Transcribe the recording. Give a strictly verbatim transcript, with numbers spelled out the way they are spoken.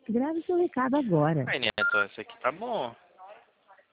Grave seu recado agora. Ai, Neto, esse aqui tá bom.